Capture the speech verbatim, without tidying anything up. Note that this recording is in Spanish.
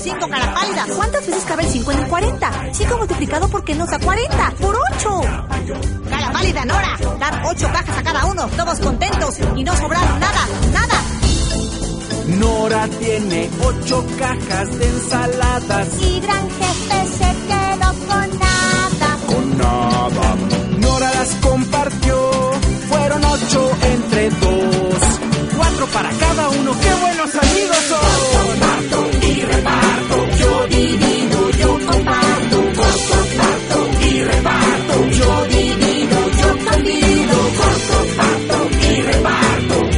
cinco, cara pálida. ¿Cuántas veces cabe el cinco en el cuarenta? cinco multiplicado por qué nos da cuarenta. ¡Por ocho! Cara pálida, Nora. Dar ocho cajas a cada uno, todos contentos y no sobraron nada, nada. Nora tiene ocho cajas de ensaladas. Y Gran Jefe se quedó con nada. Con nada.